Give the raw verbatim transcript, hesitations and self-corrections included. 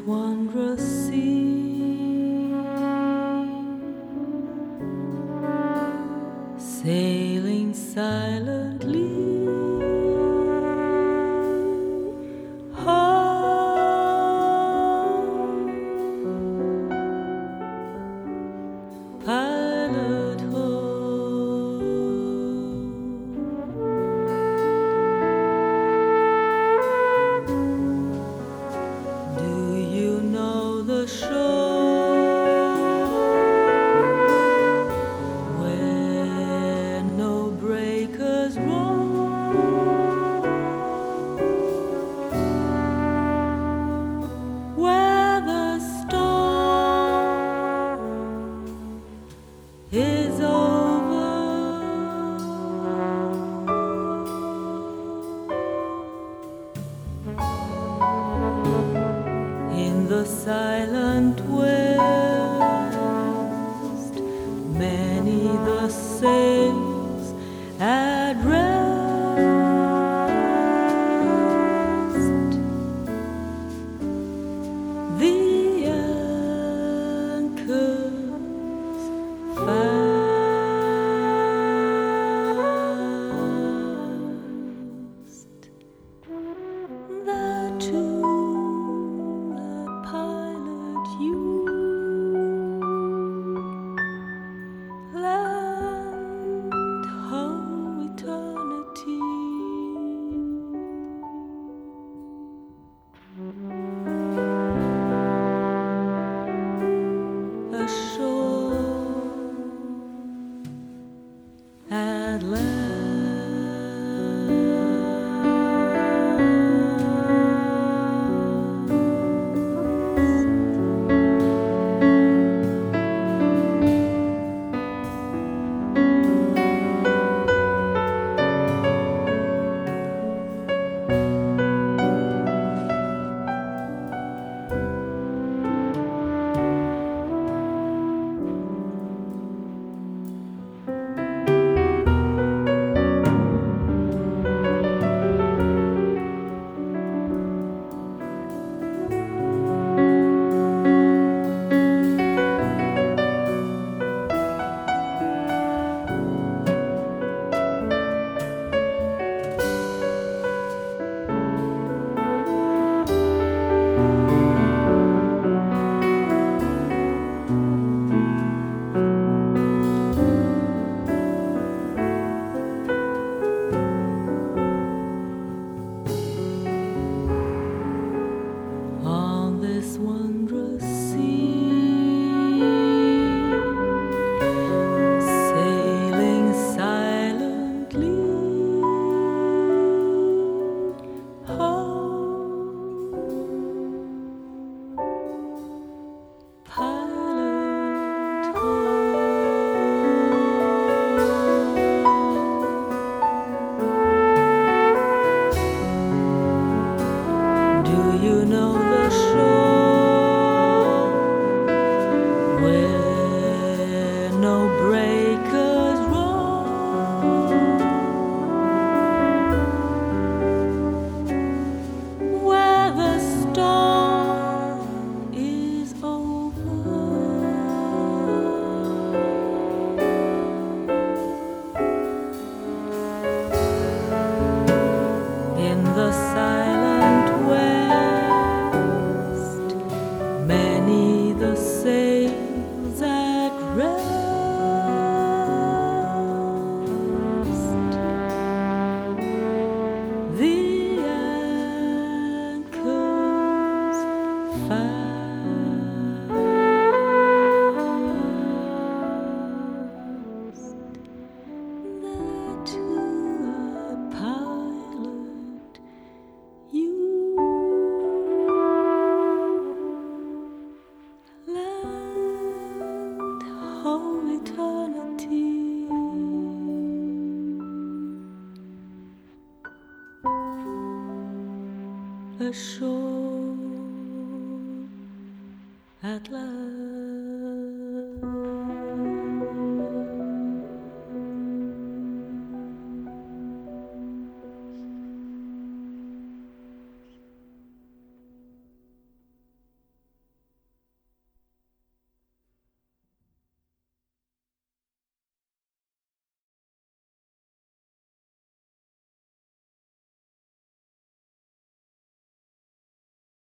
wondrous sea, sailing silently home, pilot home. Do you know the shore where no breakers roll, where the storm is over, in the silent west, many the sails at rest, the anchors fast, that to a pilot you land home eternity. Ashore at last. On this wondrous sea, sailing silently home, pilot home. Do you know the shore where no breakers roll, where the storm is over, in the silent west, many the sails at rest, the anchors fast, that to a pilot you land home eternity. Ashore at last.